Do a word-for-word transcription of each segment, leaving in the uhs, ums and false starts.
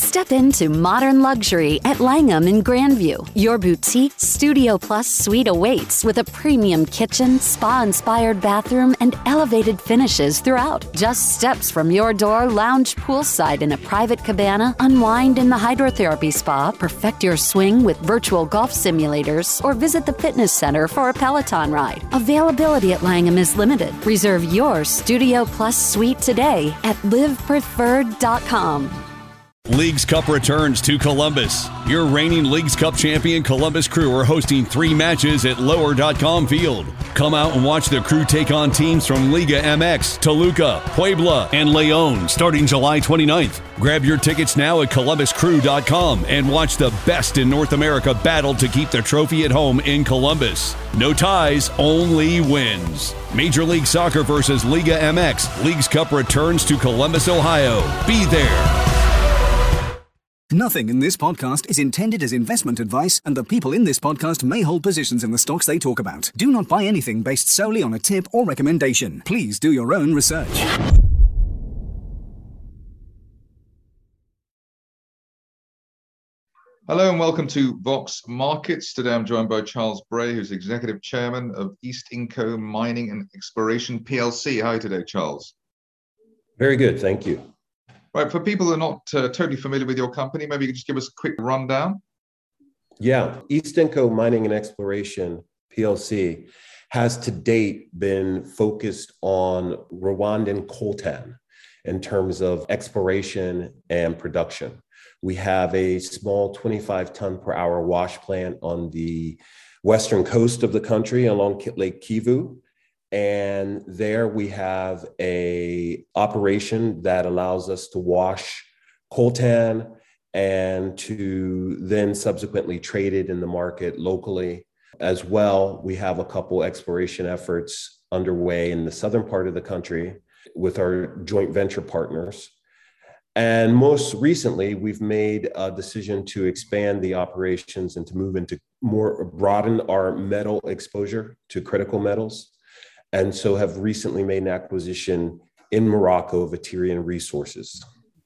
Step into modern luxury at Langham in Grandview. Your boutique Studio Plus suite awaits with a premium kitchen, spa-inspired bathroom, and elevated finishes throughout. Just steps from your door, lounge poolside in a private cabana, unwind in the hydrotherapy spa, perfect your swing with virtual golf simulators, or visit the fitness center for a Peloton ride. Availability at Langham is limited. Reserve your Studio Plus suite today at live preferred dot com. Leagues Cup returns to Columbus. Your reigning Leagues Cup champion Columbus Crew are hosting three matches at lower dot com field. Come out and watch the Crew take on teams from Liga M X, Toluca, Puebla, and León starting July twenty-ninth. Grab your tickets now at columbus crew dot com and watch the best in North America battle to keep the trophy at home in Columbus. No ties, only wins. Major League Soccer versus Liga M X. Leagues Cup returns to Columbus, Ohio. Be there. Nothing in this podcast is intended as investment advice, and the people in this podcast may hold positions in the stocks they talk about. Do not buy anything based solely on a tip or recommendation. Please do your own research. Hello and welcome to Vox Markets. Today I'm joined by Charles Bray, who's Executive Chairman of East Inco Mining and Exploration P L C. How are you today, Charles? Very good, thank you. Right, for people who are not uh, totally familiar with your company, maybe you could just give us a quick rundown. Yeah, East Inco Mining and Exploration P L C has to date been focused on Rwandan coltan in terms of exploration and production. We have a small twenty-five ton per hour wash plant on the western coast of the country along Lake Kivu. And there we have a operation that allows us to wash coltan and to then subsequently trade it in the market locally. As well, we have a couple exploration efforts underway in the southern part of the country with our joint venture partners. And most recently, we've made a decision to expand the operations and to move into more, broaden our metal exposure to critical metals. And so have recently made an acquisition in Morocco of Aterian Resources.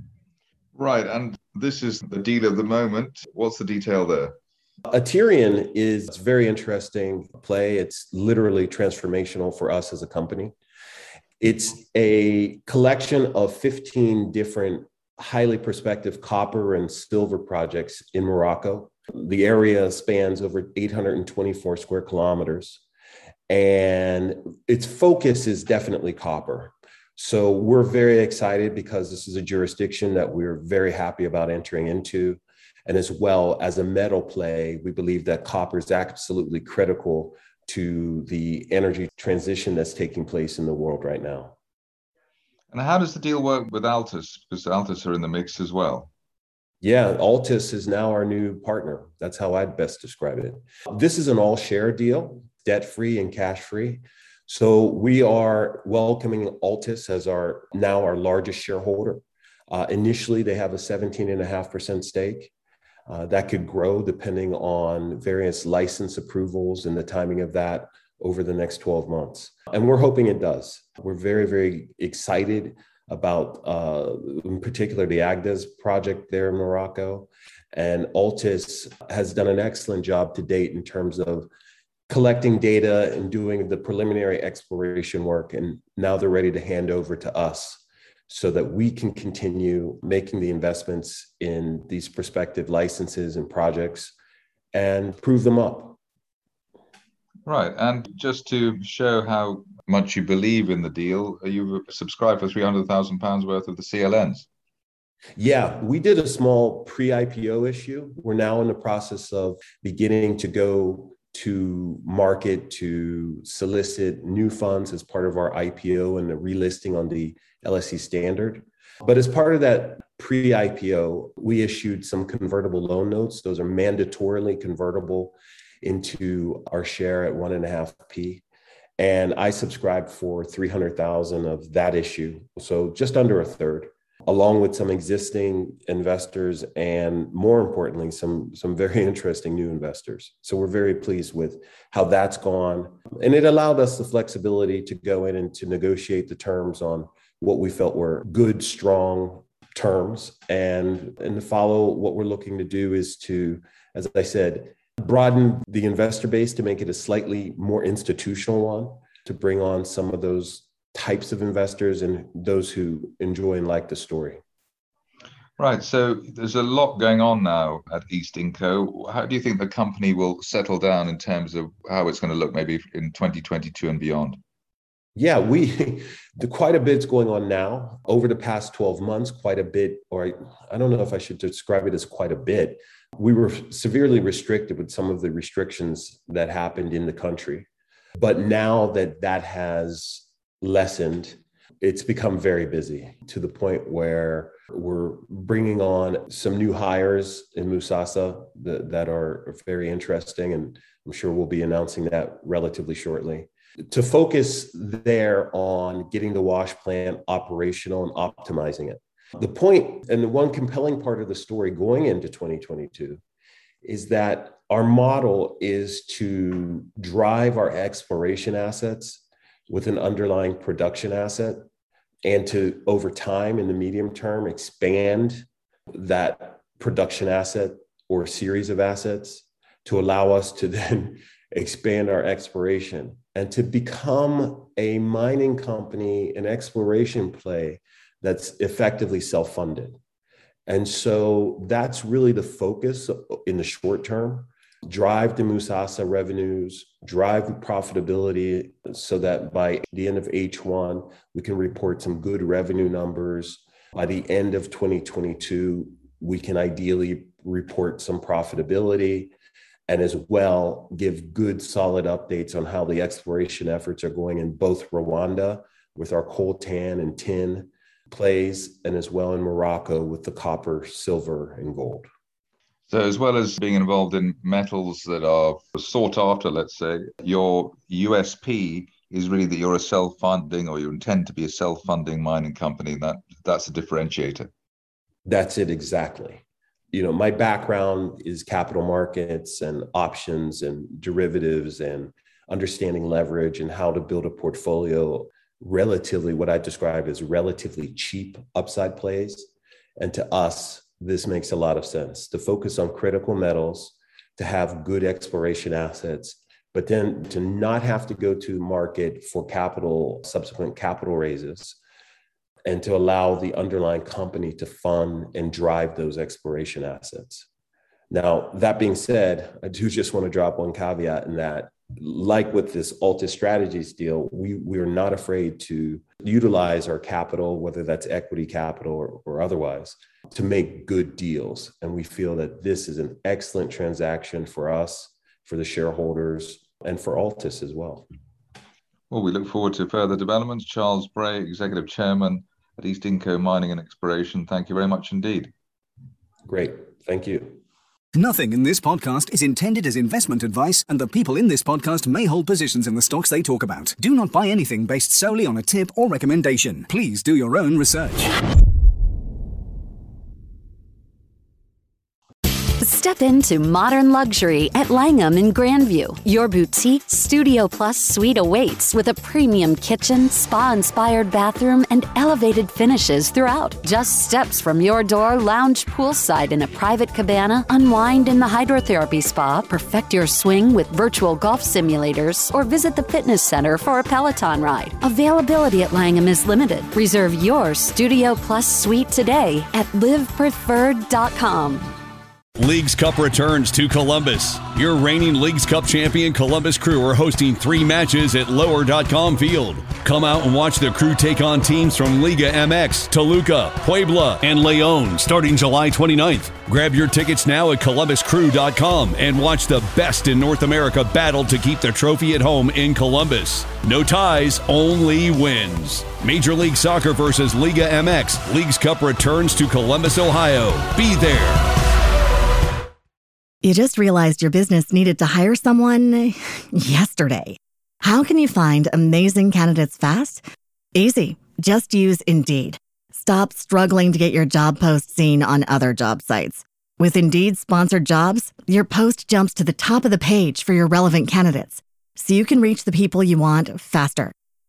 Right, and this is the deal of the moment. What's the detail there? Aterian is a very interesting play. It's literally transformational for us as a company. It's a collection of fifteen different highly prospective copper and silver projects in Morocco. The area spans over eight hundred twenty-four square kilometers. And its focus is definitely copper. So we're very excited because this is a jurisdiction that we're very happy about entering into. And as well as a metal play, we believe that copper is absolutely critical to the energy transition that's taking place in the world right now. And how does the deal work with Altus? Because Altus are in the mix as well. Yeah, Altus is now our new partner. That's how I'd best describe it. This is an all-share deal, debt-free and cash-free. So we are welcoming Altus as our now our largest shareholder. Uh, initially, they have a seventeen point five percent stake. Uh, that could grow depending on various license approvals and the timing of that over the next twelve months. And we're hoping it does. We're very, very excited about, uh, in particular, the Agdes project there in Morocco. And Altus has done an excellent job to date in terms of collecting data and doing the preliminary exploration work. And now they're ready to hand over to us so that we can continue making the investments in these prospective licenses and projects and prove them up. Right. And just to show how much you believe in the deal, you subscribed for three hundred thousand pounds worth of the C L Ns. Yeah, we did a small pre-I P O issue. We're now in the process of beginning to go to market to solicit new funds as part of our I P O and the relisting on the L S E standard. But as part of that pre-I P O, we issued some convertible loan notes. Those are mandatorily convertible into our share at one and a half P. And I subscribed for three hundred thousand of that issue. So just under a third, along with some existing investors and more importantly, some, some very interesting new investors. So we're very pleased with how that's gone. And it allowed us the flexibility to go in and to negotiate the terms on what we felt were good, strong terms. And, and to follow, what we're looking to do is to, as I said, broaden the investor base to make it a slightly more institutional one, to bring on some of those types of investors and those who enjoy and like the story. Right. So there's a lot going on now at East Inco. How do you think the company will settle down in terms of how it's going to look maybe in twenty twenty-two and beyond? Yeah, we the, quite a bit's going on now. Over the past twelve months, quite a bit, or I, I don't know if I should describe it as quite a bit. We were severely restricted with some of the restrictions that happened in the country. But now that that has lessened, it's become very busy to the point where we're bringing on some new hires in Musasa that, that are very interesting. And I'm sure we'll be announcing that relatively shortly, to focus there on getting the wash plant operational and optimizing it. The point and the one compelling part of the story going into twenty twenty-two is that our model is to drive our exploration assets with an underlying production asset, and to, over time, in the medium term, expand that production asset or series of assets to allow us to then expand our exploration and to become a mining company, an exploration play that's effectively self-funded. And so that's really the focus in the short term. Drive the Musasa revenues, drive profitability so that by the end of H one, we can report some good revenue numbers. By the end of twenty twenty-two, we can ideally report some profitability, and as well give good solid updates on how the exploration efforts are going in both Rwanda with our coltan and tin plays, and as well in Morocco with the copper, silver, and gold. So as well as being involved in metals that are sought after, let's say, your U S P is really that you're a self-funding, or you intend to be a self-funding mining company. That that's a differentiator. That's it, exactly. You know, my background is capital markets and options and derivatives and understanding leverage and how to build a portfolio relatively, what I describe as relatively cheap upside plays. And to us, this makes a lot of sense to focus on critical metals, to have good exploration assets, but then to not have to go to market for capital, subsequent capital raises, and to allow the underlying company to fund and drive those exploration assets. Now, that being said, I do just want to drop one caveat in that, like with this Altus Strategies deal, we, we are not afraid to utilize our capital, whether that's equity capital or, or otherwise, to make good deals. And we feel that this is an excellent transaction for us, for the shareholders, and for Altus as well. Well, we look forward to further developments. Charles Bray, Executive Chairman at East Inco Mining and Exploration, thank you very much indeed. Great. Thank you. Nothing in this podcast is intended as investment advice, and the people in this podcast may hold positions in the stocks they talk about. Do not buy anything based solely on a tip or recommendation. Please do your own research. Step into modern luxury at Langham in Grandview. Your boutique Studio Plus suite awaits with a premium kitchen, spa-inspired bathroom, and elevated finishes throughout. Just steps from your door, lounge poolside in a private cabana, unwind in the hydrotherapy spa, perfect your swing with virtual golf simulators, or visit the fitness center for a Peloton ride. Availability at Langham is limited. Reserve your Studio Plus suite today at live preferred dot com. Leagues Cup returns to Columbus. Your reigning Leagues Cup champion Columbus Crew are hosting three matches at lower dot com field. Come out and watch the Crew take on teams from Liga M X, Toluca, Puebla, and León starting July twenty-ninth. Grab your tickets now at columbus crew dot com and watch the best in North America battle to keep the trophy at home in Columbus. No ties, only wins. Major League Soccer versus Liga M X. Leagues Cup returns to Columbus, Ohio. Be there. You just realized your business needed to hire someone yesterday. How can you find amazing candidates fast? Easy. Just use Indeed. Stop struggling to get your job post seen on other job sites. With Indeed sponsored jobs, your post jumps to the top of the page for your relevant candidates, so you can reach the people you want faster.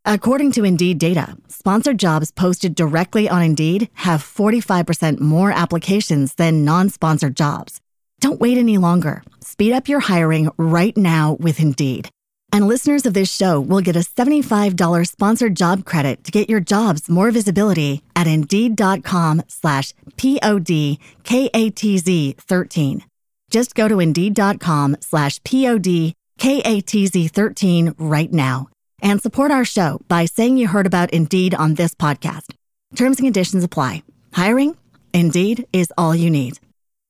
According to Indeed data, sponsored jobs posted directly on Indeed have forty-five percent more applications than non-sponsored jobs. Don't wait any longer. Speed up your hiring right now with Indeed. And listeners of this show will get a seventy-five dollars sponsored job credit to get your jobs more visibility at Indeed.com slash P-O-D-K-A-T-Z 13. Just go to Indeed.com slash P-O-D-K-A-T-Z 13 right now. And support our show by saying you heard about Indeed on this podcast. Terms and conditions apply. Hiring? Indeed is all you need.